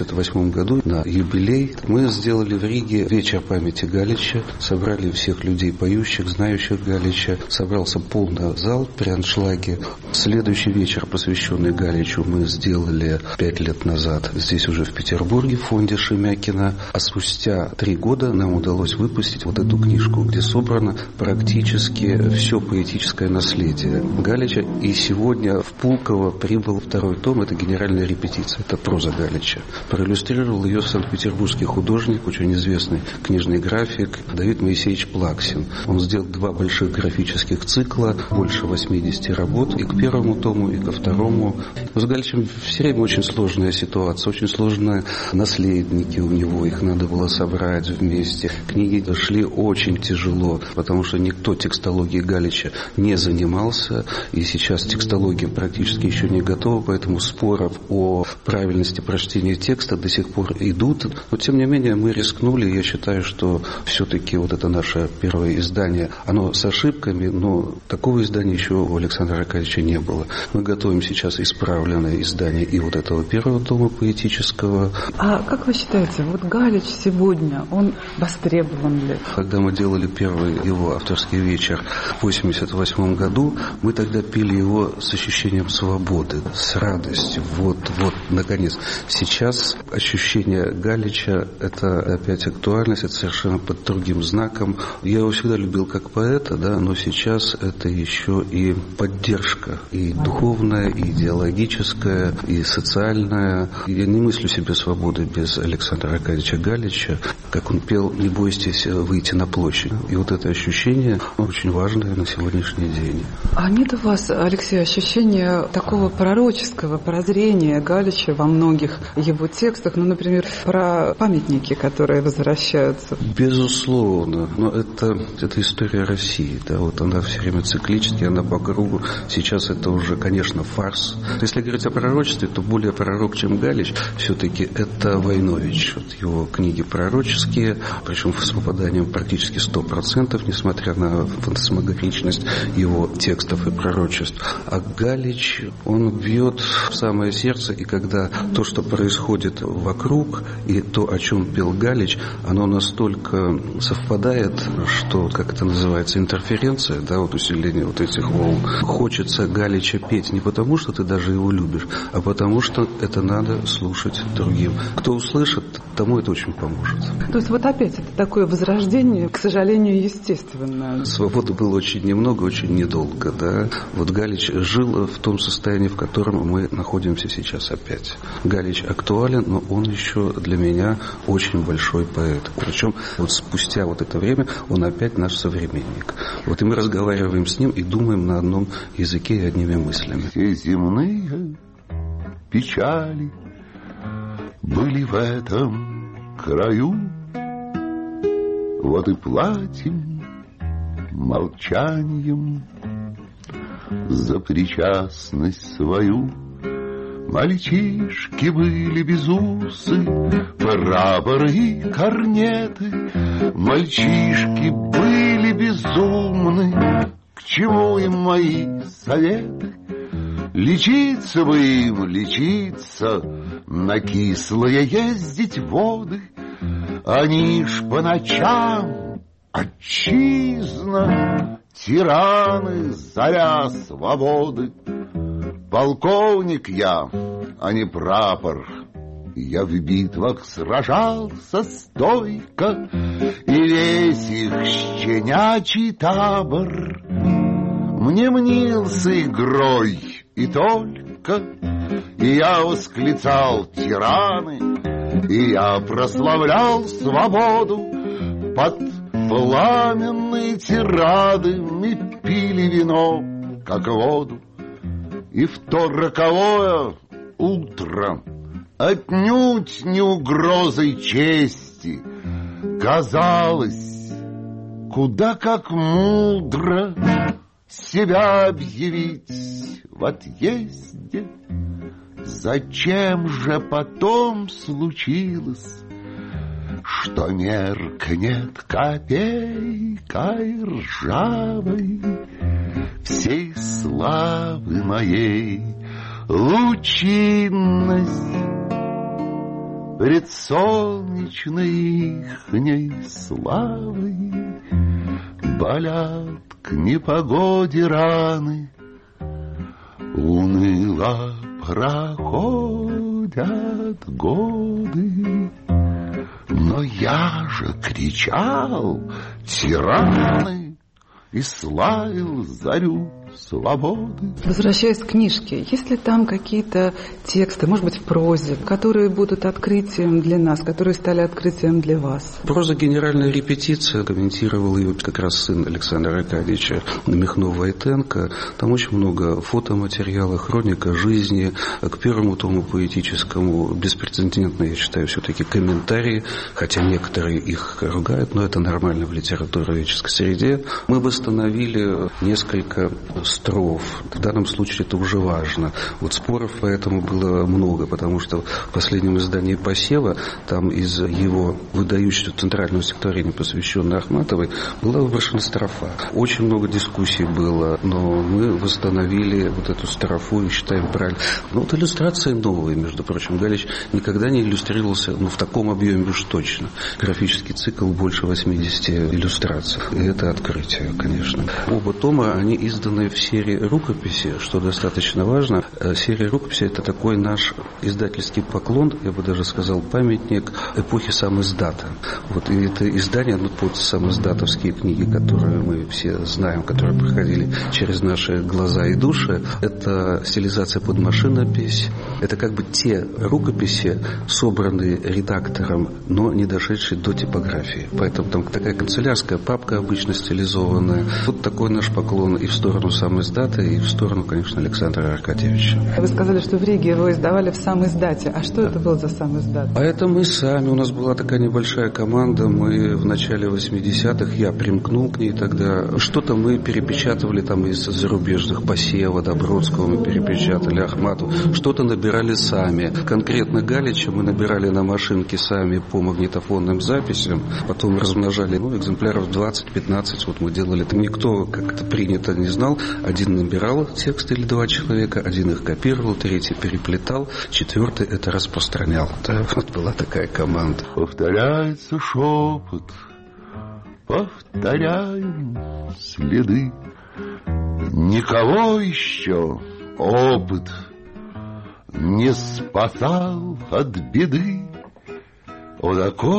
88 году на юбилей мы сделали в Риге вечер памяти Галича, собрали всех людей, поющих, знающих Галича, собрался полный зал при аншлаге. Следующий вечер, посвященный Галичу, мы сделали 5 лет назад здесь уже в Петербурге в фонде Шемякина. А спустя 3 года нам удалось выпустить вот эту книжку, где собрано практически все поэтическое наследие Галича. И сегодня в Пулково прибыл 2-й том, это генеральная репетиция, это проза Галича. Проиллюстрировал ее санкт-петербургский художник, очень известный книжный график Давид Моисеевич Плаксин. Он сделал 2 больших графических цикла, больше 80 работ, и к 1-му тому, и ко 2-му. С Галичем все время очень сложная ситуация, очень сложные наследники у него, их надо было собрать вместе. Книги шли очень тяжело, потому что никто текстологией Галича не занимался, и сейчас текстология практически еще не готова, поэтому споров о правильности прочтения текста до сих пор идут. Но, тем не менее, мы рискнули, я считаю, что все-таки вот это наше первое издание, оно с ошибками, но такого издания еще у Александра Аркадьевича не было. Мы готовим сейчас исправленное издание и вот этого 1-го тома поэтического. А как вы считаете, вот Галич сегодня, он востребован ли? Когда мы делали первый его авторский вечер в 1988 году, мы тогда пели его с ощущением свободы, с радостью. Вот, наконец. Сейчас ощущение Галича – это опять актуальность, это совершенно под другим знаком. Я его всегда любил как поэта, да, но сейчас это еще и поддержка, и духовная, и идеологическая, и социальная. Я не мыслю себе свободы без Александра Аркадьевича Галича, как он пел «Не бойтесь выйти на площадь». И вот это ощущение очень важное на сегодняшний день. А нет у вас, Алексей, ощущения такого пророческого прозрения Галича во многих его текстах, ну, например, про памятники, которые возвращаются? Безусловно, но это история России, да, вот она все время циклически, она по кругу. Сейчас это уже, конечно, фарс. Если говорить о пророчестве, то более пророк, чем Галич, все-таки это Войнович. Вот его книги пророческие, причем с попаданием практически 100%, несмотря на на фантасмагоричность его текстов и пророчеств. А Галич, он бьет в самое сердце, и когда то, что происходит вокруг, и то, о чем пел Галич, оно настолько совпадает, что, как это называется, интерференция, да, вот усиление вот этих волн. Хочется Галича петь не потому, что ты даже его любишь, а потому, что это надо слушать другим. Кто услышит, тому это очень поможет. То есть вот опять это такое возрождение, к сожалению, естественно. Свободы было очень немного, очень недолго, да. Вот Галич жил в том состоянии, в котором мы находимся сейчас опять. Галич актуален, но он еще для меня очень большой поэт. Причем вот спустя вот это время он опять наш современник. Вот и мы разговариваем с ним и думаем на одном языке и одними мыслями. Все земные печали были в этом краю. Вот и платим молчанием за причастность свою. Мальчишки были безусы, прапоры и корнеты. Мальчишки были безумны, к чему им мои советы? Лечиться бы им, лечиться, на кислое ездить воды. Они ж по ночам, отчизна, тираны, заря свободы. Полковник я, а не прапор. Я в битвах сражался стойко, и весь их щенячий табор мне мнился игрой и только. И я восклицал тираны, и я прославлял свободу. Под пламенные тирады мы пили вино, как воду. И в то роковое утро, отнюдь не угрозой чести, казалось, куда как мудро себя объявить в отъезде. Зачем же потом случилось, что меркнет копейкой ржавой всей славы моей лучинность пред солнечной ихней славой? Болят к непогоде раны, уныло проходят годы. Но я же кричал тираны и славил зарю свободы. Возвращаясь к книжке, есть ли там какие-то тексты, может быть, в прозе, которые будут открытием для нас, которые стали открытием для вас? Проза «Генеральная репетиция», комментировал ее как раз сын Александра Аркадьевича Михно-Войтенко. Там очень много фотоматериала, хроника жизни. К первому тому поэтическому беспрецедентно, я считаю, все-таки комментарии, хотя некоторые их ругают, но это нормально в литературоведческой среде. Мы восстановили несколько строф. В данном случае это уже важно. Вот споров поэтому было много, потому что в последнем издании «Посева» там из его выдающегося центрального стихотворения, посвященного Ахматовой, была выброшена строфа. Очень много дискуссий было, но мы восстановили вот эту строфу и считаем правильно. Но вот иллюстрации новые, между прочим. Галич никогда не иллюстрировался, в таком объеме уж точно. Графический цикл больше 80 иллюстраций. И это открытие, конечно. Оба тома, они изданы в серии рукописи, что достаточно важно. Серия рукописи – это такой наш издательский поклон, я бы даже сказал, памятник эпохи самиздата. Вот, и это издание, под самиздатовские книги, которые мы все знаем, которые проходили через наши глаза и души, это стилизация под машинопись, это как бы те рукописи, собранные редактором, но не дошедшие до типографии. Поэтому там такая канцелярская папка обычно стилизованная. Вот такой наш поклон и в сторону сам издата и в сторону, конечно, Александра Аркадьевича. Вы сказали, что в Риге его издавали в сам издате. А что это был за сам издат? А это мы сами. У нас была такая небольшая команда. Мы в начале 80-х, я примкнул к ней тогда. Что-то мы перепечатывали там из зарубежных, Посева, Добродского мы перепечатали, Ахмату. Что-то набирали сами. Конкретно Галича мы набирали на машинке сами по магнитофонным записям. Потом размножали экземпляров 20-15. Вот мы делали. Это никто, как это принято, не знал. Один набирал текст или два человека, один их копировал, третий переплетал, четвертый это распространял. Да, вот была такая команда. Повторяется шепот, повторяем следы. Никого еще опыт не спасал от беды. О,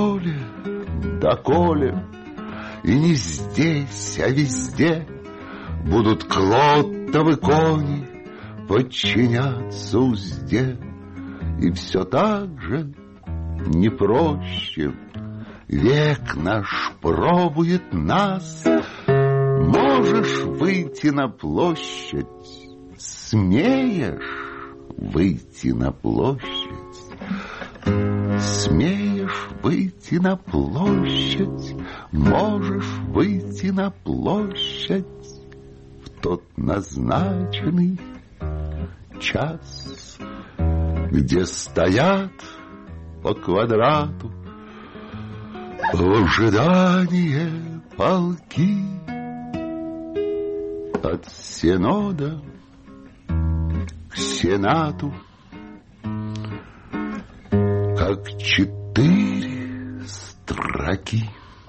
доколе, и не здесь, а везде будут клоттовы кони подчиняться узде. И все так же не проще век наш пробует нас. Можешь выйти на площадь, смеешь выйти на площадь, смеешь выйти на площадь, можешь выйти на площадь в тот назначенный час, где стоят по квадрату в ожидании полки от Синода к Сенату, как 4 строки.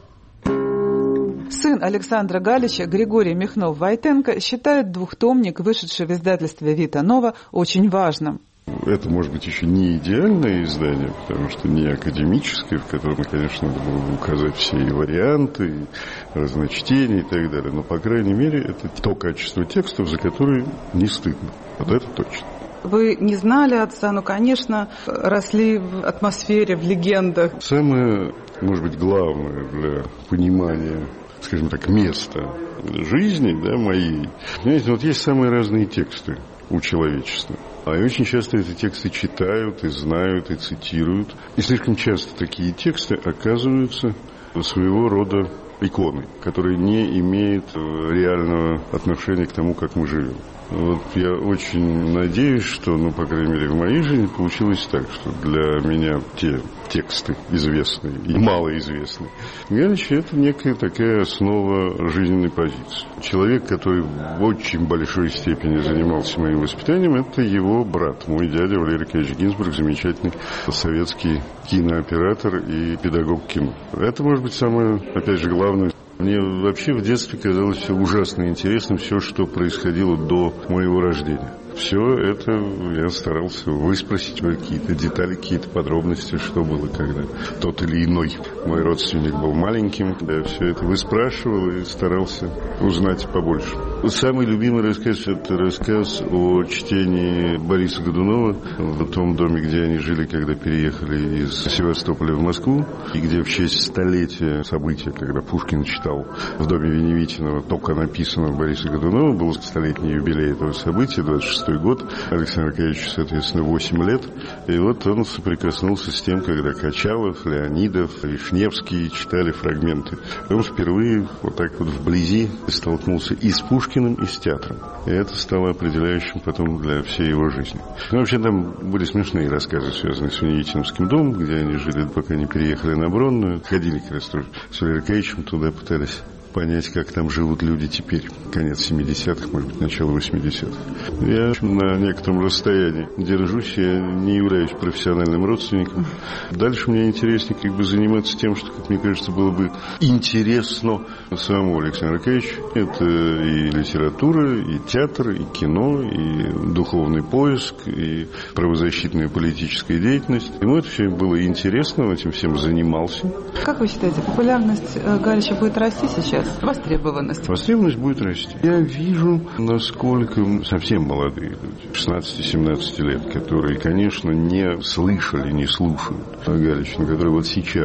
Сын Александра Галича, Григорий Михнов-Войтенко, считает двухтомник, вышедший в издательстве «Вита Нова», очень важным. Это, может быть, еще не идеальное издание, потому что не академическое, в котором, конечно, надо было бы указать все и варианты, и разночтения и так далее. Но, по крайней мере, это то качество текстов, за которое не стыдно. Вот это точно. Вы не знали отца, но, конечно, росли в атмосфере, в легендах. Самое, может быть, главное для понимания, скажем так, места жизни, да, моей. Понимаете, вот есть самые разные тексты у человечества. А очень часто эти тексты читают и знают, и цитируют. И слишком часто такие тексты оказываются своего рода иконой, которая не имеет реального отношения к тому, как мы живем. Вот я очень надеюсь, что, по крайней мере, в моей жизни получилось так, что для меня те тексты известные и малоизвестные, Галич — это некая такая основа жизненной позиции. Человек, который в очень большой степени занимался моим воспитанием, это его брат, мой дядя Валерий Аркадьевич Гинзбург, замечательный советский кинооператор и педагог кино. Это, может быть, самое, опять же, главное. Мне вообще в детстве казалось все ужасно интересным, все, что происходило до моего рождения. Все это я старался выспросить какие-то детали, какие-то подробности, что было когда. Тот или иной мой родственник был маленьким, да, все это выспрашивал и старался узнать побольше. Самый любимый рассказ — это рассказ о чтении Бориса Годунова в том доме, где они жили, когда переехали из Севастополя в Москву, и где в честь столетия события, когда Пушкин читал в доме Веневитиного только написанного Бориса Годунова, был столетний юбилей этого события, 26-й год, Александру Аркадьевичу, соответственно, 8 лет, и вот он соприкоснулся с тем, когда Качалов, Леонидов, Вишневский читали фрагменты. Он впервые вот так вот вблизи столкнулся и с Пушкиным, и с театром. И это стало определяющим потом для всей его жизни. Вообще там были смешные рассказы, связанные с Веневитиновским домом, где они жили, пока не переехали на Бронную. Ходили как раз тоже с Валерием Аркадьевичем туда, пытались понять, как там живут люди теперь. Конец 70-х, может быть, начало 80-х. Я на некотором расстоянии держусь, я не являюсь профессиональным родственником. Дальше мне интереснее заниматься тем, что, как мне кажется, было бы интересно самому Александру Аркадьевичу. Это и литература, и театр, и кино, и духовный поиск, и правозащитная политическая деятельность. Ему это все было интересно, он этим всем занимался. Как вы считаете, популярность Галича будет расти сейчас? Востребованность? Востребованность будет расти. Я вижу, насколько совсем молодые люди, 16-17 лет, которые, конечно, не слышали, не слушают Галича, которые вот сейчас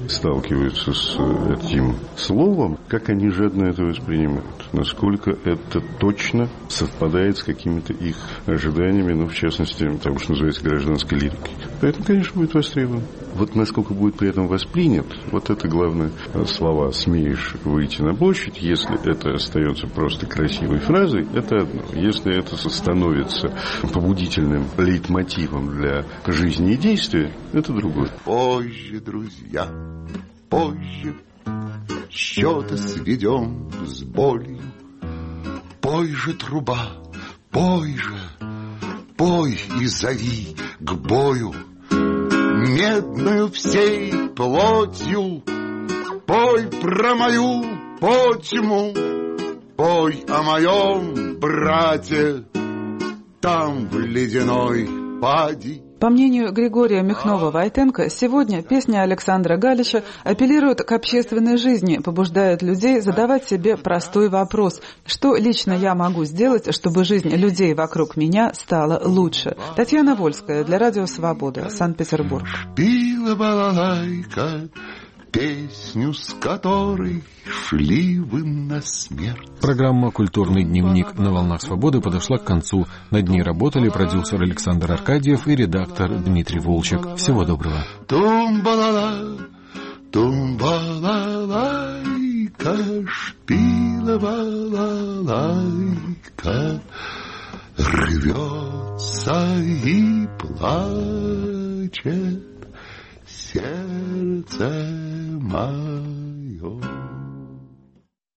сталкиваются с этим словом, как они жадно это воспринимают, насколько это точно совпадает с какими-то их ожиданиями, в частности, того, что называется гражданской лирикой. Поэтому, конечно, будет востребован. Вот насколько будет при этом воспринят, вот это главное слова «смеешь выйти на площадь», если это остается просто красивой фразой, это одно. Если это становится побудительным лейтмотивом для жизни и действия, это другое. Позже, друзья, позже счеты сведем с болью. Пой же, труба, пой же, пой и зови к бою. Медную всей плотью пой про мою потьму, пой о моем брате там в ледяной пади. По мнению Григория Михнова-Войтенко, сегодня песни Александра Галича апеллируют к общественной жизни, побуждают людей задавать себе простой вопрос: что лично я могу сделать, чтобы жизнь людей вокруг меня стала лучше? Татьяна Вольская для Радио Свобода, Санкт-Петербург. Пила балалайка, песню с которой шли вы на смерть. Программа «Культурный дневник» на «Волнах Свободы» подошла к концу. Над ней работали продюсер Александр Аркадьев и редактор Дмитрий Волчек. Всего доброго. Тум-балала, тум-балалайка, шпила балалайка, рвется и плачет сердце мое.